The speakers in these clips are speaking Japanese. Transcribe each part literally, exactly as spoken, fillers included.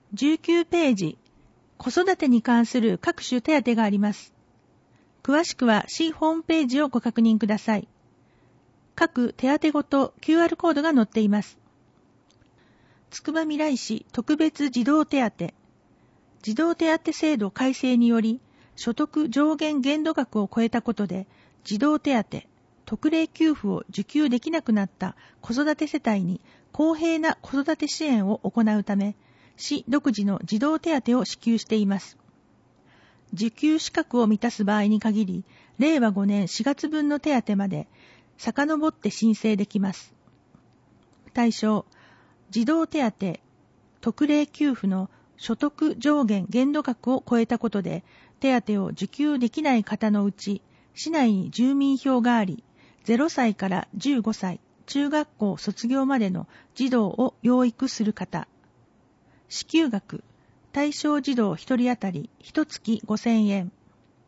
じゅうきゅうページ、子育てに関する各種手当があります。詳しくは市ホームページをご確認ください。各手当ごと キューアール コードが載っています。つくばみらい市特別児童手当。児童手当制度改正により、所得上限限度額を超えたことで、児童手当、特例給付を受給できなくなった子育て世帯に公平な子育て支援を行うため、市独自の児童手当を支給しています。受給資格を満たす場合に限り、れいわごねんしがつぶんの手当まで遡って申請できます。対象、児童手当、特例給付の所得上限限度額を超えたことで、手当を受給できない方のうち、市内に住民票があり、ゼロさいからじゅうごさい、中学校卒業までの児童を養育する方。支給額、対象児童ひとり当たりいちがつごせんえん。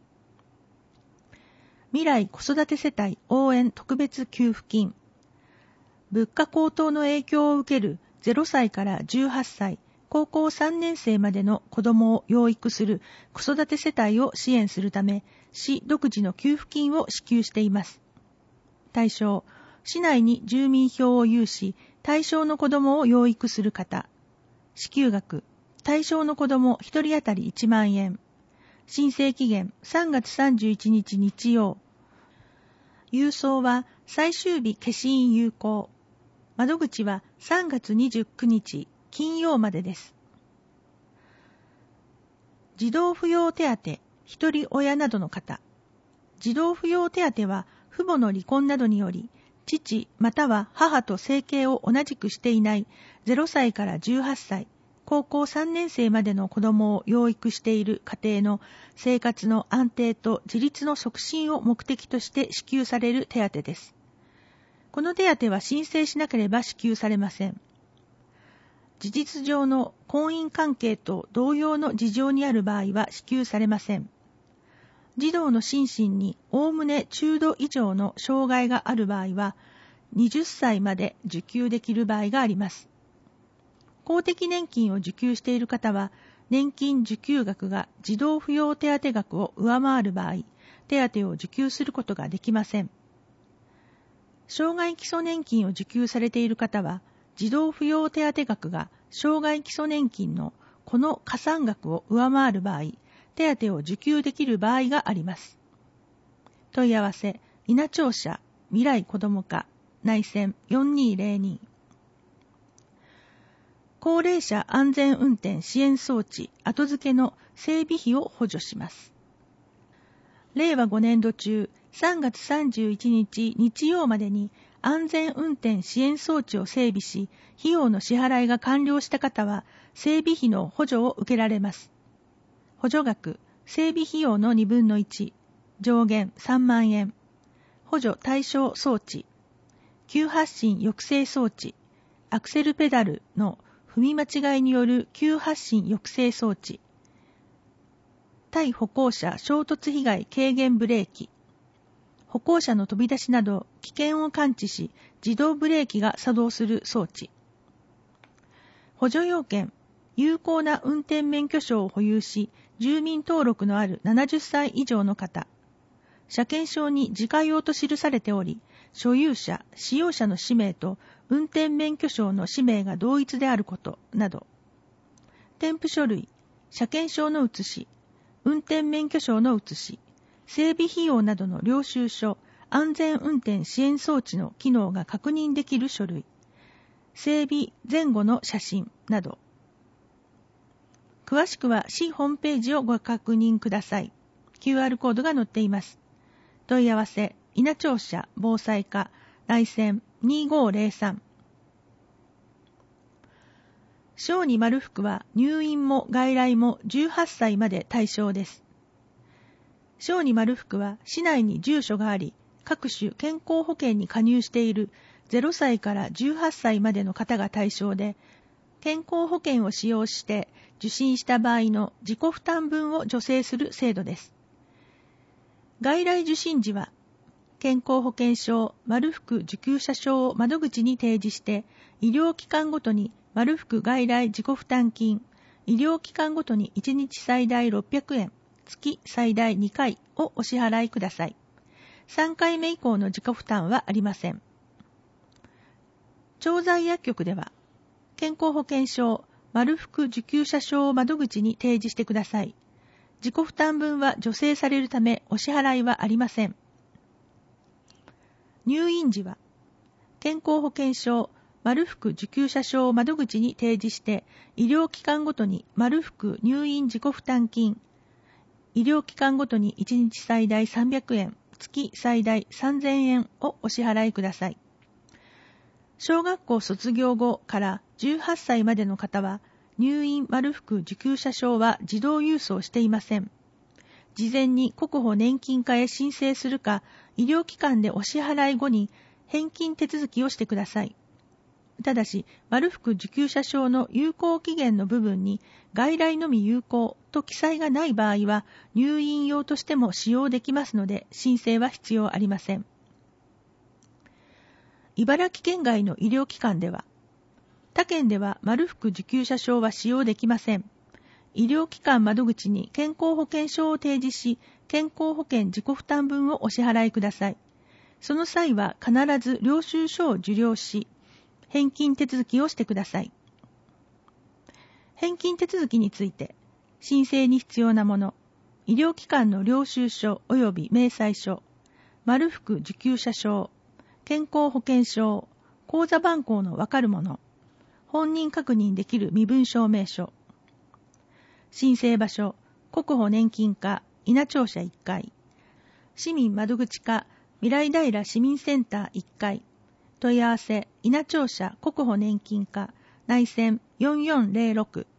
未来子育て世帯応援特別給付金。物価高騰の影響を受けるゼロさいからじゅうはっさい、高校さんねんせいまでの子どもを養育する子育て世帯を支援するため、市独自の給付金を支給しています。対象、市内に住民票を有し、対象の子どもを養育する方。支給額、対象の子どもひとり当たりいちまんえん。申請期限さんがつさんじゅういちにち日曜。郵送は最終日消印有効。窓口はさんがつにじゅうくにち金曜までです。児童扶養手当、一人親などの方。児童扶養手当は父母の離婚などにより、父または母と生計を同じくしていないゼロさいからじゅうはっさい、高校さんねんせいまでの子どもを養育している家庭の生活の安定と自立の促進を目的として支給される手当です。この手当は申請しなければ支給されません。事実上の婚姻関係と同様の事情にある場合は支給されません。児童の心身におおむね中度以上の障害がある場合は、はたちまで受給できる場合があります。公的年金を受給している方は、年金受給額が児童扶養手当額を上回る場合、手当を受給することができません。障害基礎年金を受給されている方は、児童扶養手当額が障害基礎年金のこの加算額を上回る場合、手当を受給できる場合があります。問い合わせ、稲庁舎未来子ども課内線よんにーぜろに。高齢者安全運転支援装置後付けの整備費を補助します。れいわごねんど中、さんがつさんじゅういちにち日曜までに安全運転支援装置を整備し、費用の支払いが完了した方は、整備費の補助を受けられます。補助額、整備費用のにぶんのいち、上限さんまんえん。補助対象装置、急発進抑制装置、アクセルペダルの踏み間違いによる急発進抑制装置、対歩行者衝突被害軽減ブレーキ、歩行者の飛び出しなど危険を感知し自動ブレーキが作動する装置。補助要件、有効な運転免許証を保有し住民登録のあるななじゅっさい以上の方、車検証に自家用と記されており、所有者、使用者の氏名と運転免許証の氏名が同一であることなど。添付書類、車検証の写し、運転免許証の写し、整備費用などの領収書、安全運転支援装置の機能が確認できる書類、整備前後の写真など。詳しくは市ホームページをご確認ください。キューアール コードが載っています。問い合わせ、稲庁舎防災課内線にごーぜろさん。小児丸福は入院も外来もじゅうはっさいまで対象です。小児丸福は市内に住所があり、各種健康保険に加入しているゼロさいからじゅうはっさいまでの方が対象で、健康保険を使用して受診した場合の自己負担分を助成する制度です。外来受診時は、健康保険証、丸福受給者証を窓口に提示して、医療機関ごとに丸福外来自己負担金、 医療機関ごとにいちにち最大ろっぴゃくえん、月最大にかいをお支払いください。さんかいめ以降の自己負担はありません。調剤薬局では、健康保険証、丸福受給者証を窓口に提示してください。自己負担分は助成されるためお支払いはありません。入院時は、健康保険証、丸福受給者証を窓口に提示して、医療機関ごとに丸福入院自己負担金、医療機関ごとにいちにち最大さんびゃくえん、月最大さんぜんえんをお支払いください。小学校卒業後からじゅうはっさいまでの方は、入院丸福受給者証は自動郵送していません。事前に国保年金課へ申請するか、医療機関でお支払い後に返金手続きをしてください。ただし、丸福受給者証の有効期限の部分に外来のみ有効と記載がない場合は、入院用としても使用できますので、申請は必要ありません。茨城県外の医療機関では、他県では丸福受給者証は使用できません。医療機関窓口に健康保険証を提示し、健康保険自己負担分をお支払いください。その際は必ず領収書を受領し、返金手続きをしてください。返金手続きについて、申請に必要なもの、医療機関の領収書及び明細書、丸福受給者証、健康保険証、口座番号のわかるもの、本人確認できる身分証明書。申請場所、国保年金課、稲庁舎いっかい。市民窓口課、未来平市民センターいっかい。問い合わせ、稲庁舎国保年金課、内線よんよんゼロろく